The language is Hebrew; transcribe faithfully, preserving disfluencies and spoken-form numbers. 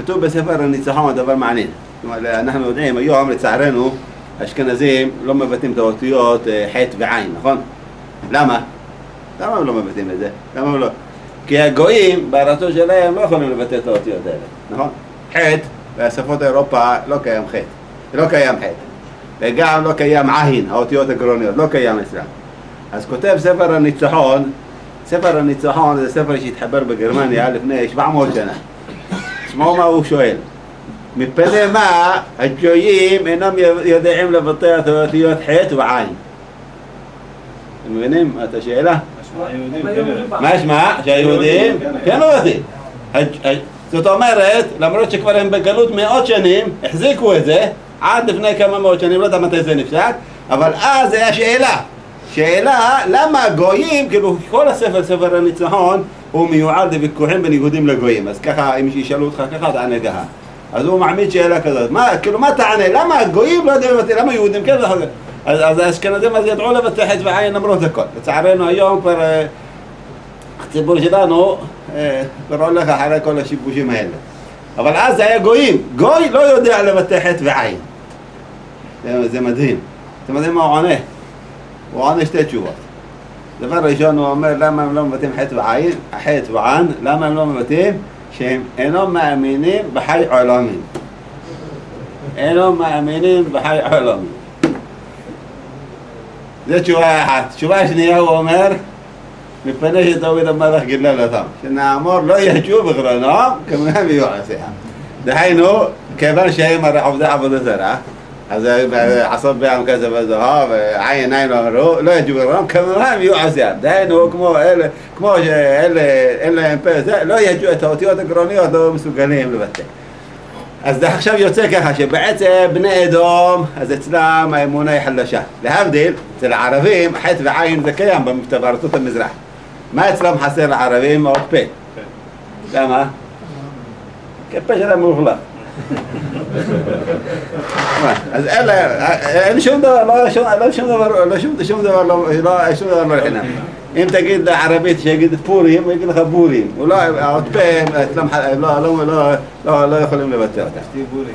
כתוב בספר הניצחון דבר מעניין. אנחנו יודעים, היום לצערנו, אשכנזים לא מבטאים את האותיות ח' ועין, נכון? למה? למה הם לא מבטאים את זה? למה הם לא? כי הגויים בארצות שלהם לא יכולים לבטא את האותיות האלה, נכון? ח' בשפות אירופה לא קיים ח', לא קיים ח', וגם לא קיים עין, האותיות הגרוניות, לא קיים אצלם. אז כותב ספר הניצחון, ספר הניצחון זה ספר שהתחבר בגרמניה לפני שבע מאות שנה. שמו מה הוא שואל? מפני מה הגויים אינם יודעים לבטא את האותיות ח' ועין? אתם מבינים את השאלה? מה ישמע? שהיהודים כן מבטאים. זאת אומרת, למרות שכבר הם בגלות מאות שנים, החזיקו את זה עד לפני כמה מאות שנים, לא יודע מתי זה נפסק, אבל אז זה השאלה. שאלה, למה הגויים, כאילו כל הספר, ספר הניצחון, הוא מיועד לוויכוחים בין יהודים לגויים. אז ככה, אם ישאלו אותך ככה, תענה ככה. אז הוא מעמיד שאלה כזאת. מה, כאילו, מה תענה? למה הגויים לא יודעים לבטא? למה יהודים כן? אז, אז האשכנזים אז ידעו לבטא ח' ועין למרות הכל. לצערנו היום כבר הציבור שלנו כבר הולך אחרי כל השיבושים האלה. אבל אז זה היה גויים. גוי לא יודע לבטא ח' ועין. זה, זה מדהים. אתם יודעים מה הוא עונה? הוא עונה שתי תשובות. דבר ראשון הוא אומר למה הם לא מבטאים ח' ועין, ח' ועין, למה הם לא מבטאים? שהם אינם מאמינים בחי עולמים. אינם מאמינים בחי עולמים. זו תשובה אחת. תשובה שנייה הוא אומר, מפני שדוד המלך גילה לתם, שנאמר לא יהג'ו בגרונם כמוהם יהיו עשיהם. דהיינו, כיוון שהם הרי עובדי עבודה זרה, אז עשות בהם כסף וזהב, עין עין אמרו, לא יהג'ו בגרונם כמוהם יהיו עשיהם. דהיינו, כמו אלה, כמו שאלה, אין להם פה, לא יהג'ו את האותיות הגרוניות, לא מסוגלים לבטא. אז זה עכשיו יוצא ככה, שבעצם בני אדום, אז אצלם האמונה היא חלשה. להבדיל, אצל הערבים, ח' ועין זה קיים בארצות המזרח. מה אצלם חסר לערבים? עוד פה. למה? כי הפה שלהם מוחלף. אז אין שום דבר, לא שום דבר, לא שום דבר, לא שום דבר לא לחינם. אם תגיד לערבית שיגיד פורים, הוא יגיד לך בורים. הוא לא, עוד פה, אצלם לא יכולים לבטא אותה.